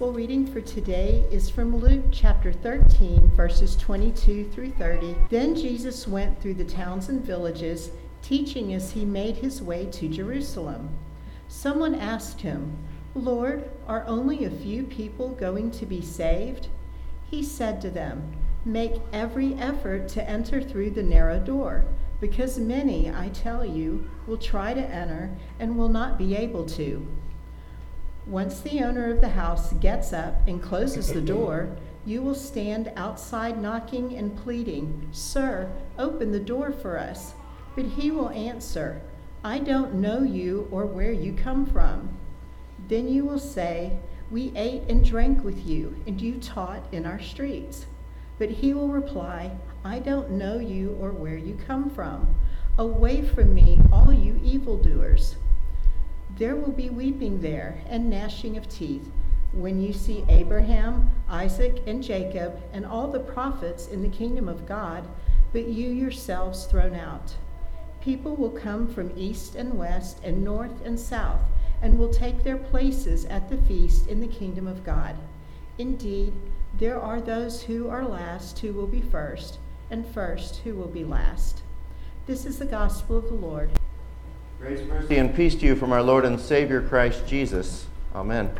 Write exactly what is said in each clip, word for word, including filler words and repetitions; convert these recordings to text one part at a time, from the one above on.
Well, reading for today is from Luke chapter thirteen, verses twenty-two through thirty. Then Jesus went through the towns and villages, teaching as he made his way to Jerusalem. Someone asked him, "Lord, are only a few people going to be saved?" He said to them, "Make every effort to enter through the narrow door, because many, I tell you, will try to enter and will not be able to. Once the owner of the house gets up and closes the door, you will stand outside knocking and pleading, 'Sir, open the door for us.' But he will answer, 'I don't know you or where you come from.' Then you will say, 'We ate and drank with you, and you taught in our streets.' But he will reply, 'I don't know you or where you come from. Away from me, all you evildoers.' There will be weeping there and gnashing of teeth when you see Abraham, Isaac, and Jacob, and all the prophets in the kingdom of God, but you yourselves thrown out. People will come from east and west and north and south, and will take their places at the feast in the kingdom of God. Indeed, there are those who are last who will be first, and first who will be last." This is the gospel of the Lord. Grace, mercy, and peace to you from our Lord and Savior Christ Jesus. Amen.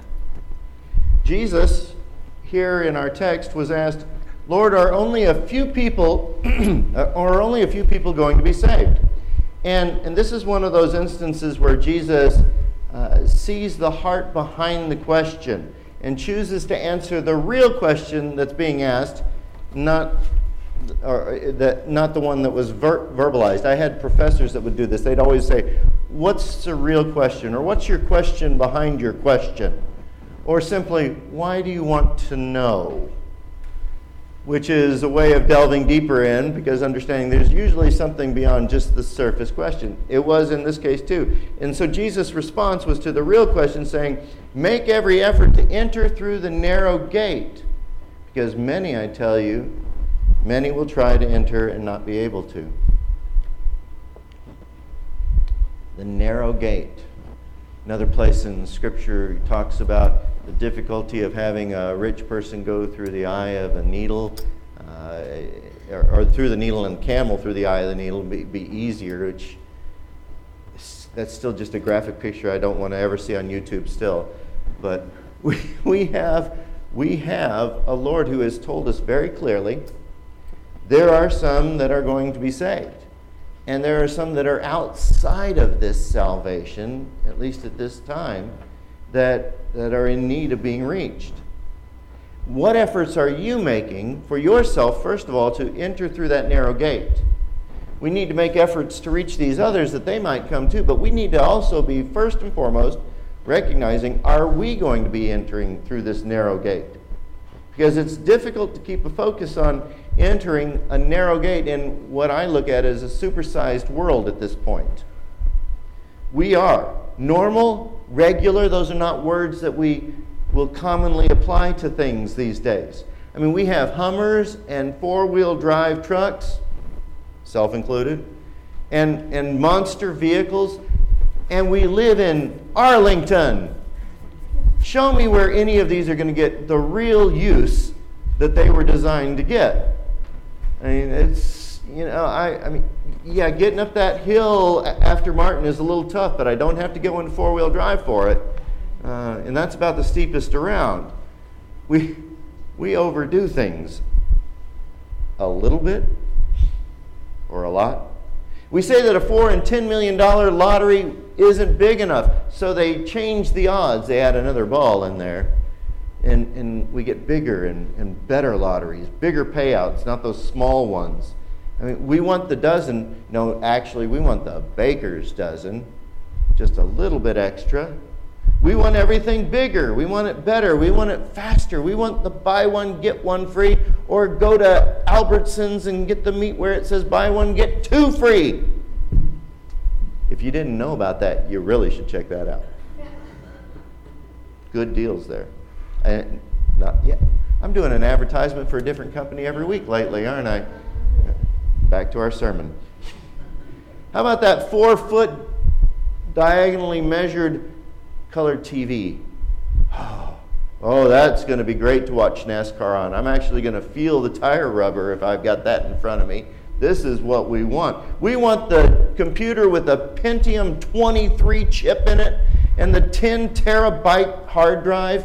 Jesus, here in our text, was asked, "Lord, are only a few people, are only a few people going to be saved?" And, and this is one of those instances where Jesus uh, sees the heart behind the question and chooses to answer the real question that's being asked, not or that not the one that was ver- verbalized. I had professors that would do this. They'd always say, "What's the real question?" Or "What's your question behind your question?" Or simply, "Why do you want to know?" Which is a way of delving deeper in, because understanding there's usually something beyond just the surface question. It was in this case too. And so Jesus' response was to the real question, saying, "Make every effort to enter through the narrow gate, because many, I tell you, many will try to enter and not be able to." The narrow gate. Another place in Scripture talks about the difficulty of having a rich person go through the eye of a needle, uh, or, or through the needle and camel through the eye of the needle be, be easier, which that's still just a graphic picture I don't want to ever see on YouTube still. But we, we have we have a Lord who has told us very clearly there are some that are going to be saved. And there are some that are outside of this salvation, at least at this time, that, that are in need of being reached. What efforts are you making for yourself, first of all, to enter through that narrow gate? We need to make efforts to reach these others that they might come to, but we need to also be, first and foremost, recognizing, are we going to be entering through this narrow gate? Because it's difficult to keep a focus on entering a narrow gate in what I look at as a supersized world at this point. We are normal, regular. Those are not words that we will commonly apply to things these days. I mean, we have Hummers and four-wheel drive trucks, self-included, and, and monster vehicles, and we live in Arlington. Show me where any of these are going to get the real use that they were designed to get. I mean, it's, you know, I, I mean, yeah, getting up that hill after Martin is a little tough, but I don't have to get one four-wheel drive for it. Uh, and that's about the steepest around. We, we overdo things a little bit or a lot. We say that a four and ten million dollar lottery isn't big enough, so they change the odds. They add another ball in there, and, and we get bigger and, and better lotteries, bigger payouts, not those small ones. I mean, we want the dozen. No, actually, we want the baker's dozen, just a little bit extra. We want everything bigger. We want it better. We want it faster. We want the buy one, get one free, or go to Albertsons and get the meat where it says buy one, get two free. If you didn't know about that, you really should check that out. Good deals there. And not yet. I'm doing an advertisement for a different company every week lately, aren't I? Back to our sermon. How about that four-foot diagonally measured colored T V? Oh, Oh, that's going to be great to watch NASCAR on. I'm actually going to feel the tire rubber if I've got that in front of me. This is what we want. We want the computer with a Pentium twenty-three chip in it and the ten terabyte hard drive.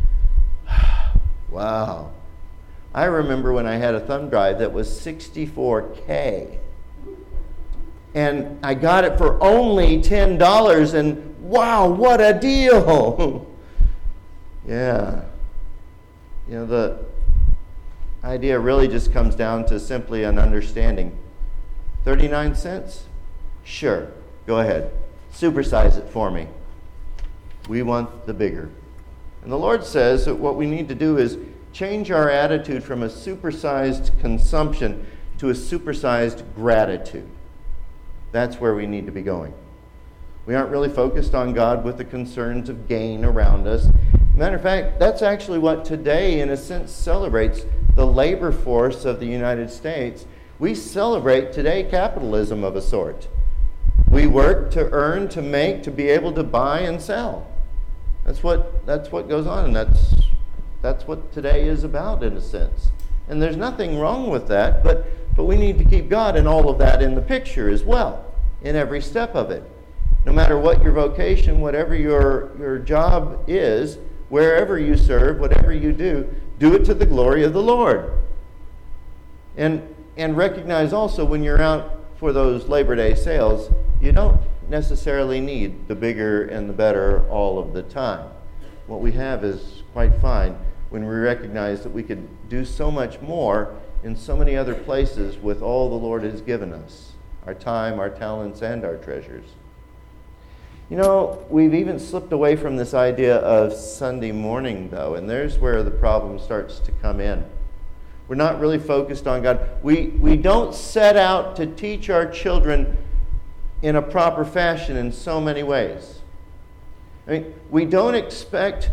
Wow. I remember when I had a thumb drive that was sixty-four K. And I got it for only ten dollars, and wow, what a deal! Yeah. You know, the idea really just comes down to simply an understanding. thirty-nine cents? Sure, go ahead. Supersize it for me. We want the bigger. And the Lord says that what we need to do is change our attitude from a supersized consumption to a supersized gratitude. That's where we need to be going. We aren't really focused on God with the concerns of gain around us. Matter of fact, that's actually what today, in a sense, celebrates the labor force of the United States. We celebrate today capitalism of a sort. We work to earn, to make, to be able to buy and sell. That's what that's what goes on, and that's that's what today is about, in a sense. And there's nothing wrong with that, but but we need to keep God and all of that in the picture as well, in every step of it. No matter what your vocation, whatever your your job is, wherever you serve, whatever you do, do it to the glory of the Lord. And and recognize also when you're out for those Labor Day sales, you don't necessarily need the bigger and the better all of the time. What we have is quite fine when we recognize that we could do so much more in so many other places with all the Lord has given us, our time, our talents, and our treasures. You know, we've even slipped away from this idea of Sunday morning, though, and there's where the problem starts to come in. We're not really focused on God. We, we don't set out to teach our children in a proper fashion in so many ways. I mean, we don't expect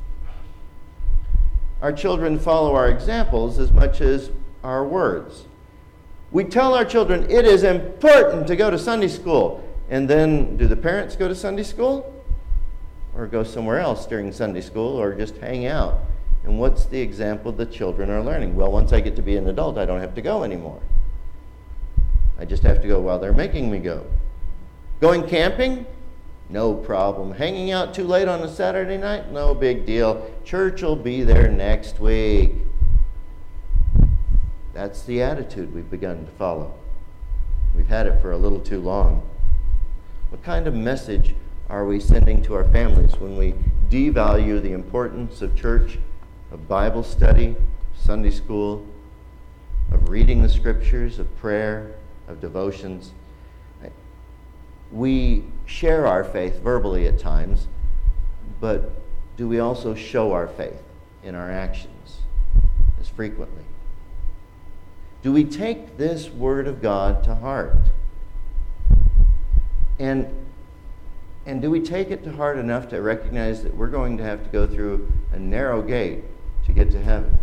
our children to follow our examples as much as our words. We tell our children it is important to go to Sunday school. And then, do the parents go to Sunday school? Or go somewhere else during Sunday school, or just hang out? And what's the example the children are learning? Well, once I get to be an adult, I don't have to go anymore. I just have to go while they're making me go. Going camping? No problem. Hanging out too late on a Saturday night? No big deal. Church will be there next week. That's the attitude we've begun to follow. We've had it for a little too long. What kind of message are we sending to our families when we devalue the importance of church, of Bible study, Sunday school, of reading the scriptures, of prayer, of devotions? We share our faith verbally at times, but do we also show our faith in our actions as frequently? Do we take this Word of God to heart? And, and do we take it to heart enough to recognize that we're going to have to go through a narrow gate to get to heaven?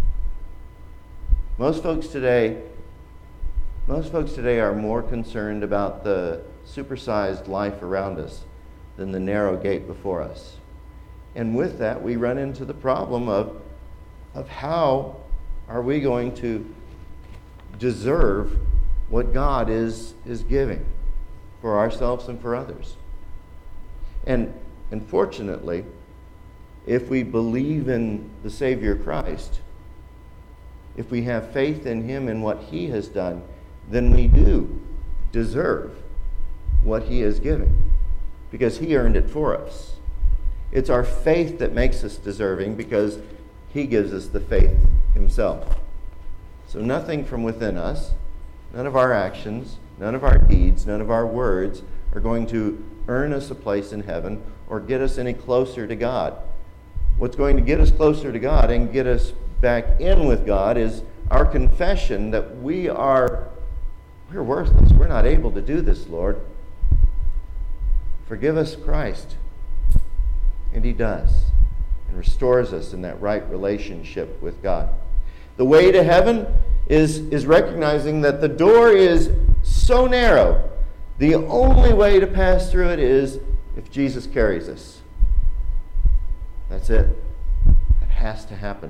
Most folks today, most folks today are more concerned about the supersized life around us than the narrow gate before us. And with that, we run into the problem of, of how are we going to deserve what God is, is giving for ourselves and for others. And unfortunately, if we believe in the Savior Christ, if we have faith in Him and what He has done, then we do deserve what He is giving, because He earned it for us. It's our faith that makes us deserving, because He gives us the faith Himself. So nothing from within us, none of our actions, none of our deeds, none of our words are going to earn us a place in heaven or get us any closer to God. What's going to get us closer to God and get us back in with God is our confession that we are we're worthless. We're not able to do this, Lord. Forgive us, Christ. And He does, and restores us in that right relationship with God. The way to heaven is, is recognizing that the door is so narrow. The only way to pass through it is if Jesus carries us. That's it. has to happen.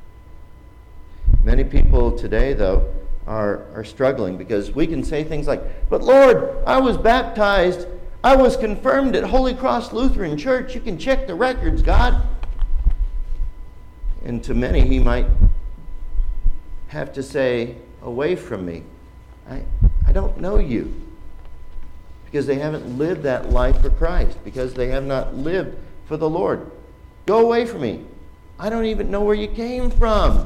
Many people today, though, are, are struggling because we can say things like, but Lord, I was baptized, I was confirmed at Holy Cross Lutheran Church. You can check the records, God. And to many, he might have to say, away from me. I, I don't know you. Because they haven't lived that life for Christ. Because they have not lived for the Lord. Go away from me. I don't even know where you came from.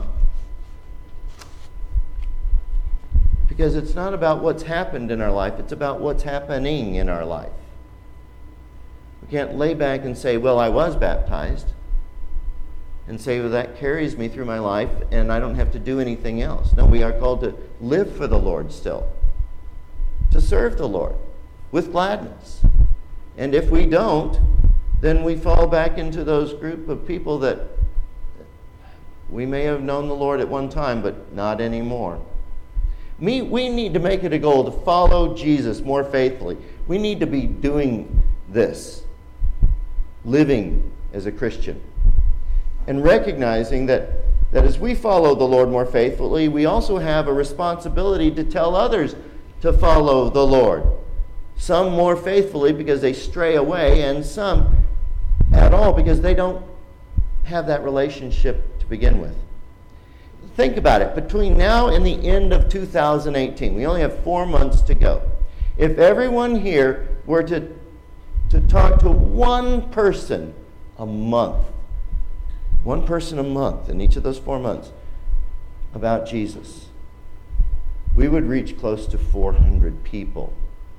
Because it's not about what's happened in our life. It's about what's happening in our life. We can't lay back and say, well, I was baptized. And say, well, that carries me through my life and I don't have to do anything else. No, we are called to live for the Lord still. To serve the Lord with gladness. And if we don't, then we fall back into those group of people that we may have known the Lord at one time, but not anymore. Me, we need to make it a goal to follow Jesus more faithfully. We need to be doing this, living as a Christian. And recognizing that, that as we follow the Lord more faithfully, we also have a responsibility to tell others to follow the Lord. Some more faithfully because they stray away, and some at all because they don't have that relationship to begin with. Think about it. Between now and the end of two thousand eighteen, we only have four months to go. If everyone here were to, to talk to one person a month, one person a month in each of those four months about Jesus, we would reach close to four hundred people.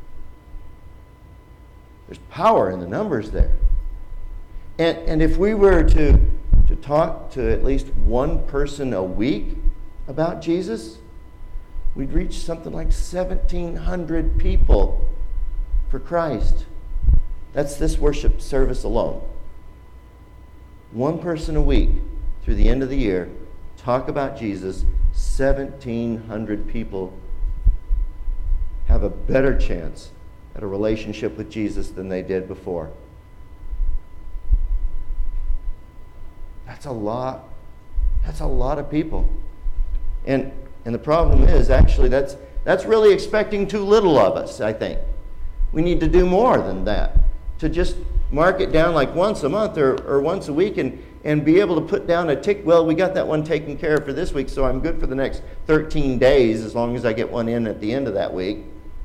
There's power in the numbers there. And, and if we were to, to talk to at least one person a week about Jesus, we'd reach something like seventeen hundred people for Christ. That's this worship service alone. One person a week through the end of the year, talk about Jesus, seventeen hundred people have a better chance at a relationship with Jesus than they did before. That's a lot. That's a lot of people. And and the problem is, actually, that's that's really expecting too little of us, I think. We need to do more than that. To just mark it down like once a month or, or once a week and, and be able to put down a tick, well, we got that one taken care of for this week, so I'm good for the next thirteen days as long as I get one in at the end of that week.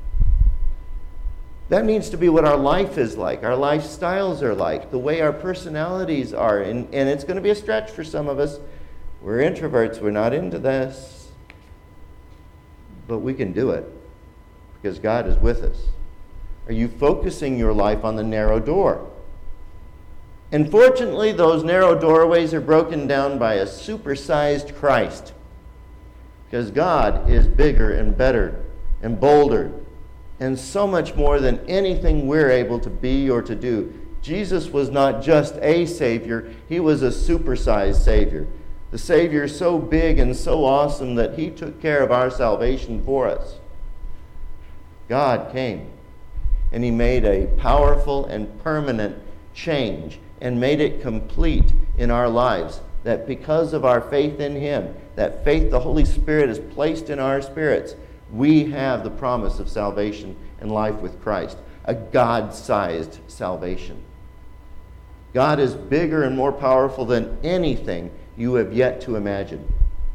That needs to be what our life is like, our lifestyles are like, the way our personalities are. And, and it's going to be a stretch for some of us. We're introverts. We're not into this. But we can do it because God is with us. Are you focusing your life on the narrow door? And fortunately, those narrow doorways are broken down by a supersized Christ. Because God is bigger and better and bolder and so much more than anything we're able to be or to do. Jesus was not just a Savior, he was a supersized Savior. The Savior so big and so awesome that he took care of our salvation for us. God came and he made a powerful and permanent change and made it complete in our lives. That because of our faith in him, that faith the Holy Spirit has placed in our spirits, we have the promise of salvation and life with Christ, a God-sized salvation. God is bigger and more powerful than anything you have yet to imagine.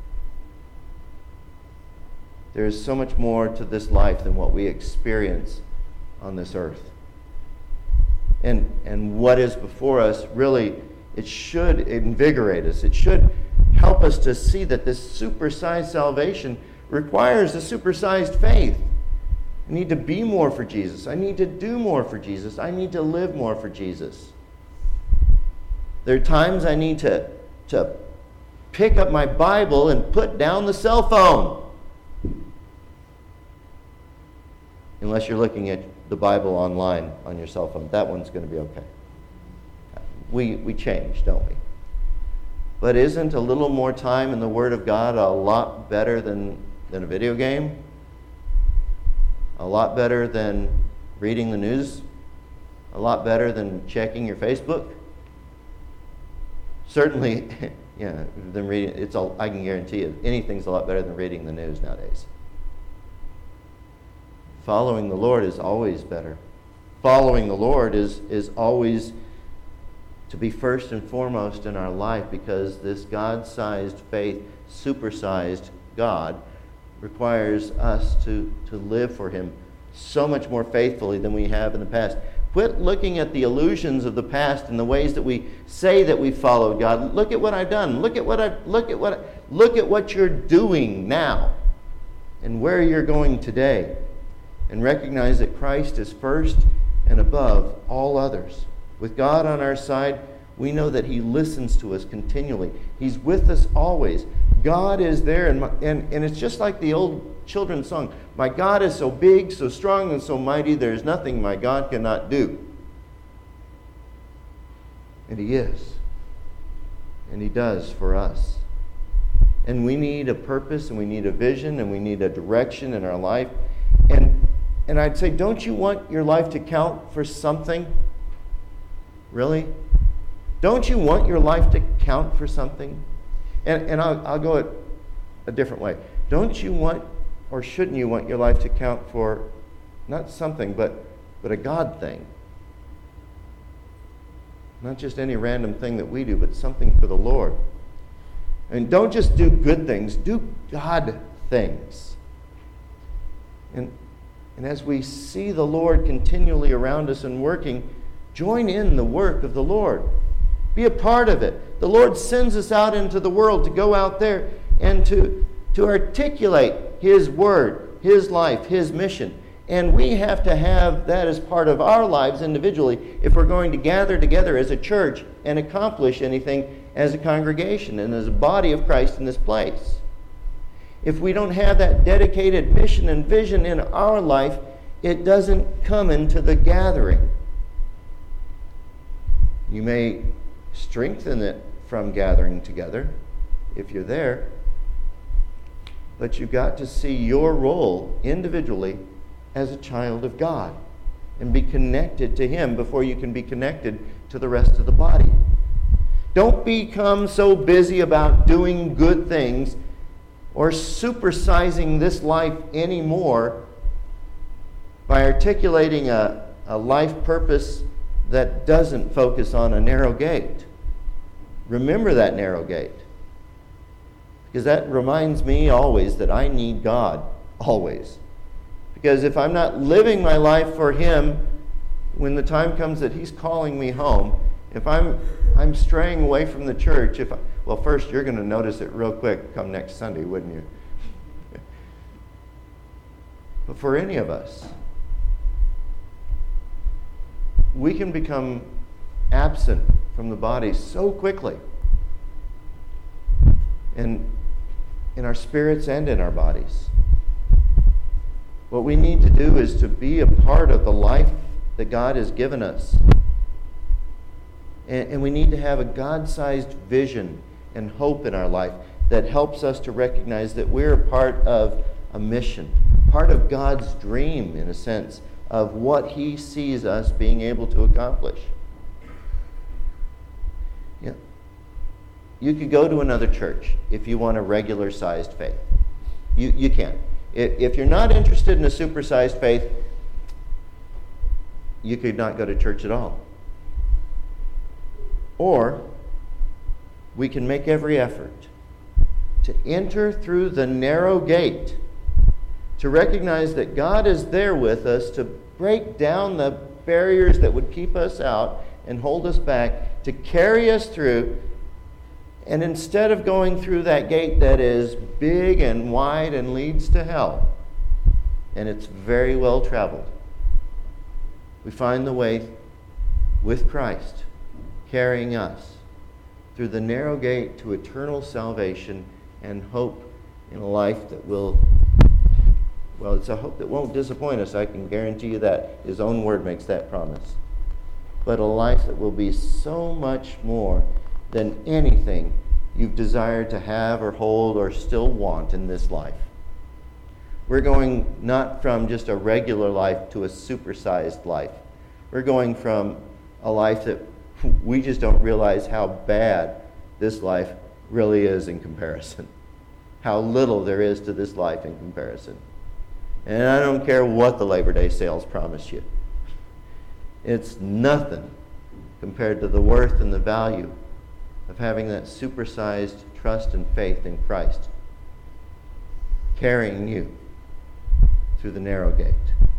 There is so much more to this life than what we experience on this earth. And, and what is before us, really, it should invigorate us. It should help us to see that this supersized salvation requires a supersized faith. I need to be more for Jesus. I need to do more for Jesus. I need to live more for Jesus. There are times I need to, to pick up my Bible and put down the cell phone. Unless you're looking at the Bible online on your cell phone. That one's going to be okay. We, we change, don't we? But isn't a little more time in the Word of God a lot better than, than a video game? A lot better than reading the news? A lot better than checking your Facebook? Certainly, yeah, than reading. It's all, I can guarantee you, anything's a lot better than reading the news nowadays. Following the Lord is always better. Following the Lord is, is always to be first and foremost in our life, because this God-sized faith, supersized God, requires us to, to live for Him so much more faithfully than we have in the past. Quit looking at the illusions of the past and the ways that we say that we followed God. Look at what I've done. Look at what I look at what I, look at what you're doing now and where you're going today. And recognize that Christ is first and above all others. With God on our side, we know that He listens to us continually. He's with us always. God is there, and, my, and, and it's just like the old children's song. My God is so big, so strong, and so mighty, there's nothing my God cannot do. And He is. And He does for us. And we need a purpose, and we need a vision, and we need a direction in our life. And, and I'd say, don't you want your life to count for something? Really? Don't you want your life to count for something? And, and I'll, I'll go it a different way. Don't you want, or shouldn't you want your life to count for not something, but, but a God thing? Not just any random thing that we do, but something for the Lord. And don't just do good things, do God things. And, and as we see the Lord continually around us and working, join in the work of the Lord. Be a part of it. The Lord sends us out into the world to go out there and to, to articulate His word, His life, His mission. And we have to have that as part of our lives individually if we're going to gather together as a church and accomplish anything as a congregation and as a body of Christ in this place. If we don't have that dedicated mission and vision in our life, it doesn't come into the gathering. You may strengthen it from gathering together if you're there, but you've got to see your role individually as a child of God and be connected to Him before you can be connected to the rest of the body. Don't become so busy about doing good things or supersizing this life anymore by articulating a, a life purpose that doesn't focus on a narrow gate. Remember that narrow gate. Because that reminds me always that I need God, always. Because if I'm not living my life for Him, when the time comes that He's calling me home, if I'm I'm straying away from the church, if I, well, first you're going to notice it real quick come next Sunday, wouldn't you? But for any of us, we can become absent from the body so quickly, in, in our spirits and in our bodies. What we need to do is to be a part of the life that God has given us. And, and we need to have a God-sized vision and hope in our life that helps us to recognize that we're a part of a mission, part of God's dream, in a sense, of what He sees us being able to accomplish. Yeah. You could go to another church if you want a regular-sized faith. You, you can. If you're not interested in a supersized faith, you could not go to church at all. Or we can make every effort to enter through the narrow gate, to recognize that God is there with us to break down the barriers that would keep us out and hold us back, to carry us through. And instead of going through that gate that is big and wide and leads to hell, and it's very well traveled, we find the way with Christ carrying us through the narrow gate to eternal salvation and hope in a life that will, well, it's a hope that won't disappoint us. I can guarantee you that. His own word makes that promise. But a life that will be so much more than anything you've desired to have or hold or still want in this life. We're going not from just a regular life to a supersized life. We're going from a life that we just don't realize how bad this life really is in comparison. How little there is to this life in comparison. And I don't care what the Labor Day sales promise you. It's nothing compared to the worth and the value of having that supersized trust and faith in Christ carrying you through the narrow gate.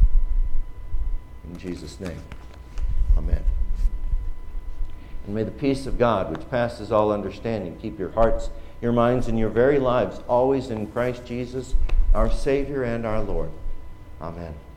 In Jesus' name, amen. And may the peace of God, which passes all understanding, keep your hearts, your minds, and your very lives always in Christ Jesus, our Savior and our Lord. Amen.